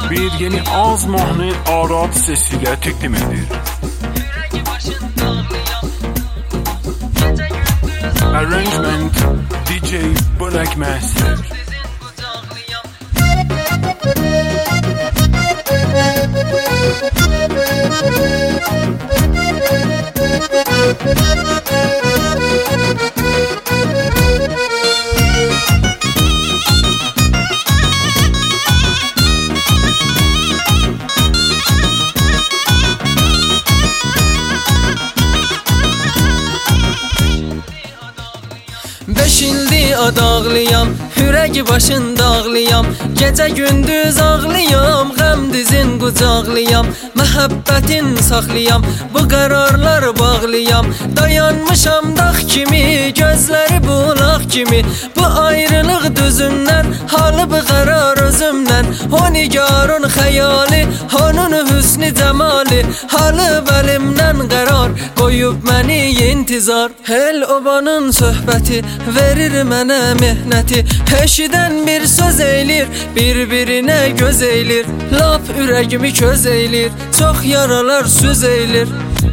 bir yeni az mahnı Arad sesiyle təqdim edir. Arrangement DJ Black Master. Beş ildi adağlıyam, ürəgi başında ağlıyam. Gecə gündüz ağlıyam, qəm dizin qucaqlıyam. Məhəbbətin saxlıyam, bu qərarlar bağlıyam. Dayanmışam dağ kimi, gözləri bulaq kimi. Bu ayrılıq düzündən, halı bu qərar özümdən. O nigarın xəyali, onun hüsnü cəmali. Halı bəlimdən qərar, qoyub məni intizar. El obanın söhbəti verir mənə mehnəti. Eşidən bir söz eylir, bir-birinə göz eylir. Lap ürəyimi köz eylir, çox yaralar süz eylir.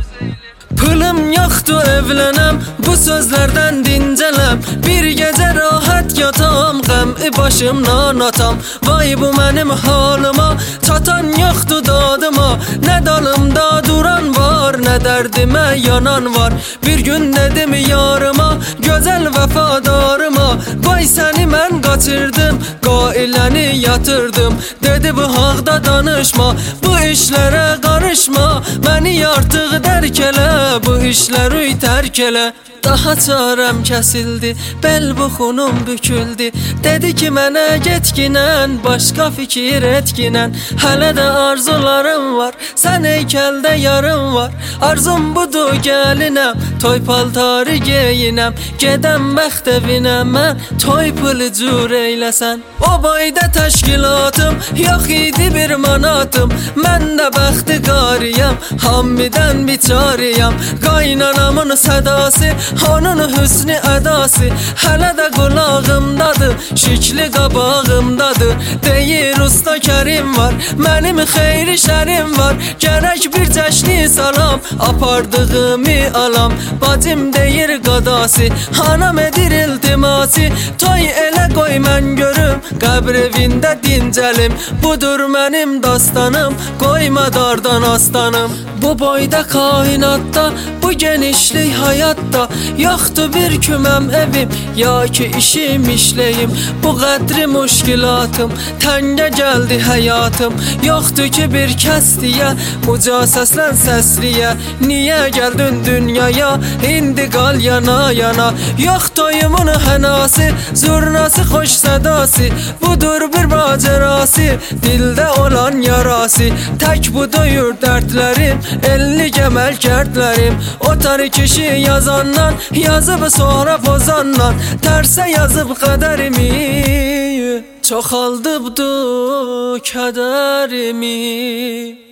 Pılım yoxdur evlənəm, bu sözlərdən dincələm. Bir gecə rahat yatam, qəmi başımdan atam. Vay bu mənim halıma, çatan yoxdur dadıma. Nə dalımda duran var, nə dərdimə yanan var. Bir gün dedim yarıma, gözəl vəfadarıma. Vay səni mən qaçırdım, qailəni yatırdım. Dedi bu haqda danışma, bu işlərə qarışma. Məni artıq dərk elə, bu işləri tərk elə. Daha çarəm kəsildi, bel buxunum büküldü. Dedi ki mənə getginən, başqa fikir etginən. Hələ də arzularım var, sən heykəldə yarım var. Arzum budur gəlinəm, toy paltarı geyinəm. Gedəm bəxt evinə mən, toy pılı cür eyləsən. O boyda təşkilatım, yox idi bir manatım. Mən də bəxti qariyəm, hammidən biçariyəm. Qaynanamın sədası, onun hüsnü ədası. Hələ də qulağımdadır, şikli qabağımdadır. Deyir usta Kərim var, mənim xeyri şərim var. Gərək bir cəşni salam, apardığımı alam. Bacım deyir qadası, anam edir iltimasi. Toy elə qoy mən görüm, qəbr evində dincəlim. Budur mənim dastanım, qoyma dardan astanım. Bu boyda kainatda, bu genişlik hayatda. Yoxdur bir küməm evim, ya ki işim işləyim. Bu qədri müşkilatım, təngə gəldi həyatım. Yoxdur ki bir kəs deyə, uca səslən səsliyə. Niyə gəldin dünyaya, indi qal yana yana. Yox toyumun hənası, zurnası xoş sədası. Budur bir macerası, dildə olan yarası. Tək bu doyur dərdlərim, 50 gəməl kərdlərim. O tarih kişi yazandan, yazıb sonra pozandan. Tərsə yazıb qədərimi, çoxaldıbdı kədərimi.